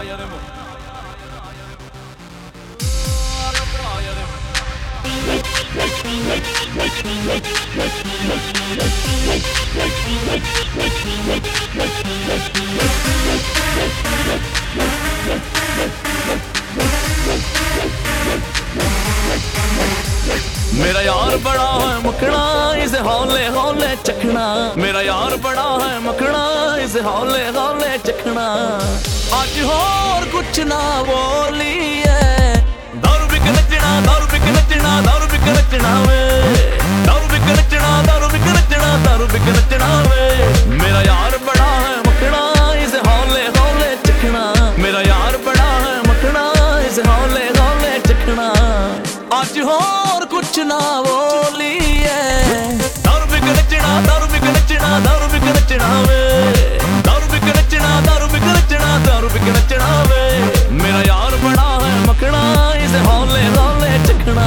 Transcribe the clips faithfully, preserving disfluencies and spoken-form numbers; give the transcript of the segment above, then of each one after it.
मेरा यार बड़ा है मखना इसे हौले हौले चखना, मेरा यार बड़ा है मखना इसे हौले हौले चखना। आज और कुछ ना बोलिए, दारू बिक नचना दारू बिक नचना दारू बिक नचना वे, दारू बिक नचना दारू बिक नचना दारू बिक नचना वे। मेरा यार बड़ा है मखना इसे हौले हौले चखना, मेरा यार बड़ा है मखना इसे हौले हौले चखना। आज और कुछ ना बोलिए, दारू बिक नचना दारू बिक नचना दारू बिक नचना वे, दारू बिक नचना दारू बिक नचना दारू बिक नचना वे। मेरा यार बड़ा है मखना इसे हौले हौले चखना।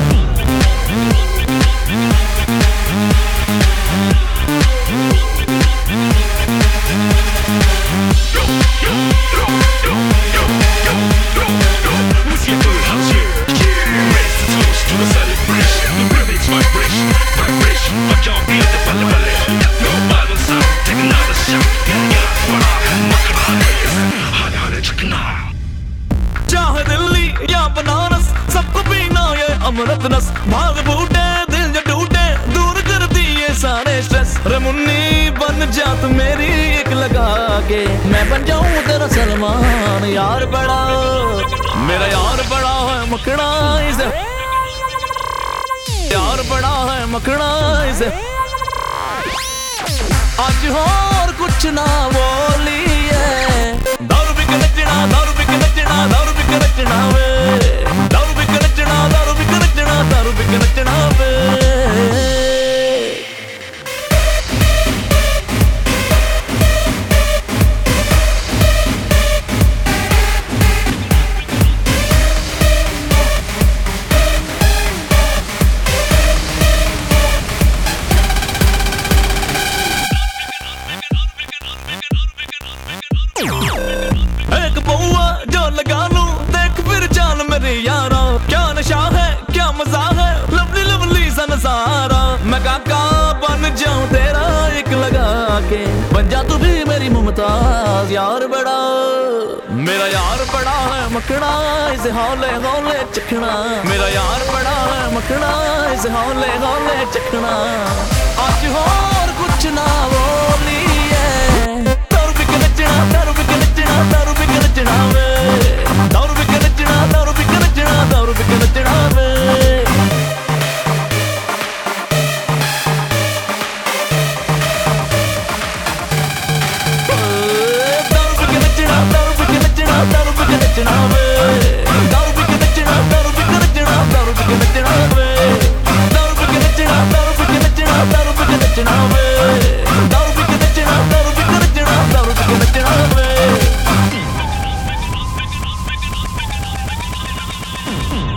चाहे दिल्ली या बनारस सबको पीना ये अमृत रस, भाग फूटे दिल जो टूटे दूर कर दिए सारे स्ट्रेस। रे मुन्नी बन जा तू मेरी एक लगा के, मैं बन जाऊं तेरा सलमान। यार बड़ा मेरा यार बड़ा है मखना इसे, यार बड़ा है मखना इसे। आज और कुछ ना बोलिए, दारू बिक नचना दारू बिक नचना दारू बिक नचना वे, दारू बिक नचना दारू बिक नचना दारू बिक नचना वे। एक पौआ जो लगा लूं देख फिर चाल मेरे यारा, क्या नशा है क्या मजा है लवली लवली सा नजारा। मैं काका बन जाऊं तेरा एक लगा के, बन जा तू भी मेरी मुमताज। यार बड़ा मेरा यार बड़ा है मखना इसे हौले हौले चखना, मेरा यार बड़ा है मखना इसे हौले हौले चखना। आज और कुछ ना बोलिए, दारू बिक नचना दारू बिक नचना दारू बिक नचना वे, दारू बिक नचना दारू बिक नचना दारू बिक नचना वे। दारू बिक नचना दारू बिक नचना दारू बिक नचना वे, दारू बिक नचना दारू बिक नचना दारू बिक नचना वे, दारू बिक नचना दारू बिक नचना दारू बिक नचना वे, दारू बिक नचना दारू बिक नचना दारू बिक नचना वे।